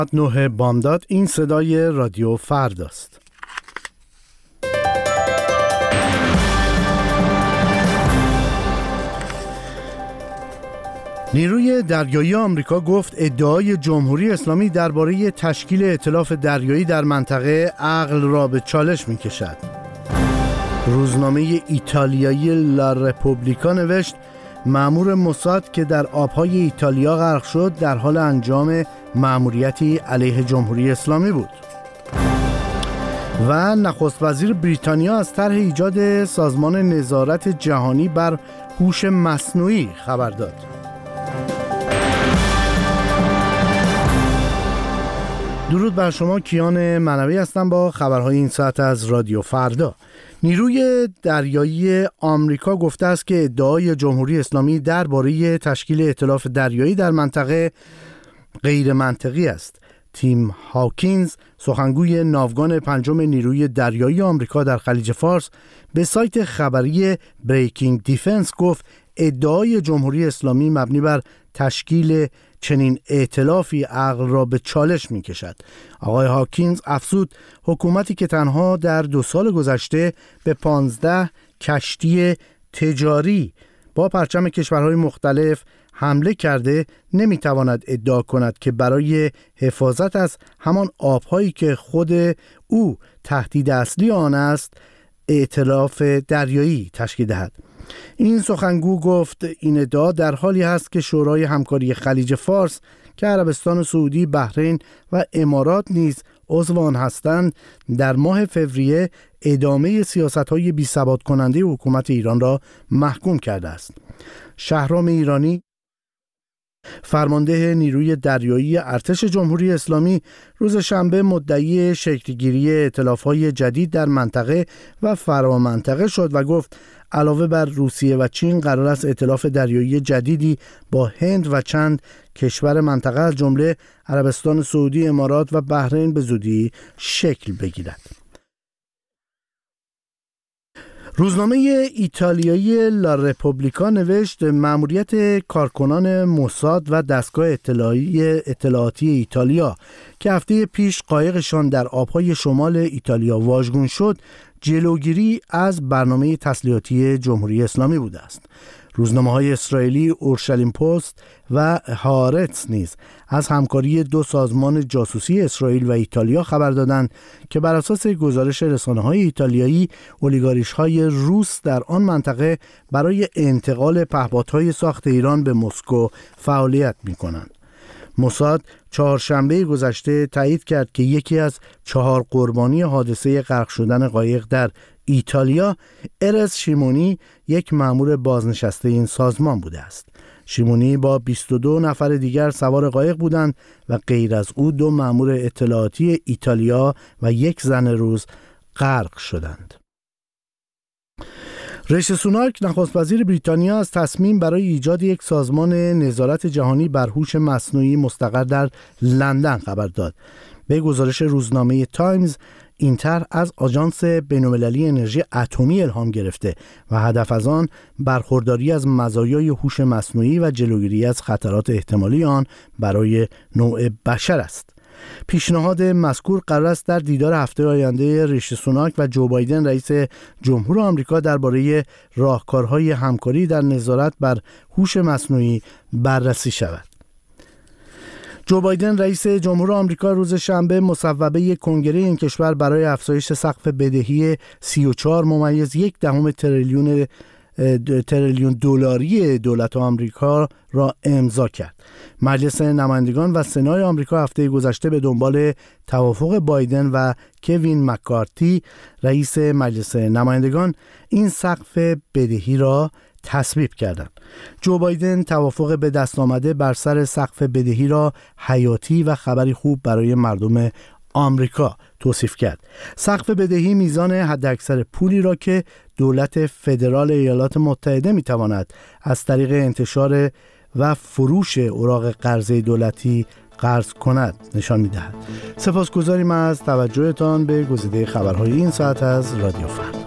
9 بامداد. این صدای رادیو فرداست. نیروی دریایی آمریکا گفت ادعای جمهوری اسلامی درباره تشکیل ائتلاف دریایی در منطقه عقل را به چالش می‌کشد. روزنامه ایتالیایی لا رپوبلیکا نوشت مأمور موساد که در آبهای ایتالیا غرق شد در حال انجام مأموریتی علیه جمهوری اسلامی بود. و نخست وزیر بریتانیا از طرح ایجاد سازمان نظارت جهانی بر هوش مصنوعی خبر داد. درود بر شما، کیان منوی هستم با خبرهای این ساعت از رادیو فردا. نیروی دریایی آمریکا گفته است که ادعای جمهوری اسلامی درباره تشکیل ائتلاف دریایی در منطقه غیر منطقی است. تیم هاکینز، سخنگوی ناوگان پنجم نیروی دریایی آمریکا در خلیج فارس، به سایت خبری بریکینگ دیفنس گفت ادعای جمهوری اسلامی مبنی بر تشکیل چنین ائتلافی عقل را به چالش می کشد. آقای هاکینز افزود حکومتی که تنها در 2 سال گذشته به 15 کشتی تجاری با پرچم کشورهای مختلف حمله کرده نمیتواند ادعا کند که برای حفاظت از همان آبهایی که خود او تهدید اصلی آن است ائتلاف دریایی تشکیل دهد. این سخنگو گفت این ادعا در حالی است که شورای همکاری خلیج فارس که عربستان سعودی، بحرین و امارات نیز عضو آن هستند در ماه فوریه ادامه سیاست‌های بی‌ثبات کننده حکومت ایران را محکوم کرده است. شهرام ایرانی، فرمانده نیروی دریایی ارتش جمهوری اسلامی، روز شنبه مدعی شکلگیری ائتلاف‌های جدید در منطقه و فرامنطقه شد و گفت علاوه بر روسیه و چین قرار است ائتلاف دریایی جدیدی با هند و چند کشور منطقه از جمله عربستان سعودی، امارات و بحرین به زودی شکل بگیرد. روزنامه ایتالیایی لا رپوبلیکا نوشت مأموریت کارکنان موساد و دستگاه اطلاعاتی ایتالیا که هفته پیش قایقشان در آبهای شمال ایتالیا واژگون شد جلوگیری از برنامه تسلیحاتی جمهوری اسلامی بوده است. روزنامه‌های اسرائیلی اورشلیم پست و هارتز نیز از همکاری 2 سازمان جاسوسی اسرائیل و ایتالیا خبر دادند که بر اساس گزارش رسانه‌های ایتالیایی اولیگارش‌های روس در آن منطقه برای انتقال پهپادهای ساخت ایران به مسکو فعالیت می‌کنند. موساد چهارشنبه گذشته تایید کرد که یکی از 4 قربانی حادثه غرق شدن قایق در ایتالیا ارز شیمونی یک مأمور بازنشسته این سازمان بوده است. شیمونی با 22 نفر دیگر سوار قایق بودند و غیر از او 2 مأمور اطلاعاتی ایتالیا و 1 زن روس غرق شدند. ریشی سوناک، نخست وزیر بریتانیا، از تصمیم برای ایجاد یک سازمان نظارت جهانی بر هوش مصنوعی مستقر در لندن خبر داد. به گزارش روزنامه تایمز این طرح از آژانس بین‌المللی انرژی اتمی الهام گرفته و هدف از آن برخورداری از مزایای هوش مصنوعی و جلوگیری از خطرات احتمالی آن برای نوع بشر است. پیشنهاد مذکور قرار است در دیدار هفته آینده ریشی سوناک و جو بایدن رئیس جمهور آمریکا درباره راهکارهای همکاری در نظارت بر هوش مصنوعی بررسی شود. جو بایدن رئیس جمهور آمریکا روز شنبه مصوبه کنگره این کشور برای افزایش سقف بدهی 34.1 تریلیون دلاری دولت آمریکا را امضا کرد. مجلس نمایندگان و سنای آمریکا هفته گذشته به دنبال توافق بایدن و کوین مکارتی رئیس مجلس نمایندگان این سقف بدهی را تصویب کردند. جو بایدن توافق به دست آمده بر سر سقف بدهی را حیاتی و خبری خوب برای مردم آمریکا توصیف کرد. سقف بدهی میزان حداکثر پولی را که دولت فدرال ایالات متحده میتواند از طریق انتشار و فروش اوراق قرضه دولتی قرض کند نشان میدهد. سپاسگزاریم از توجهتان به گزیده خبرهای این ساعت از رادیو فردا.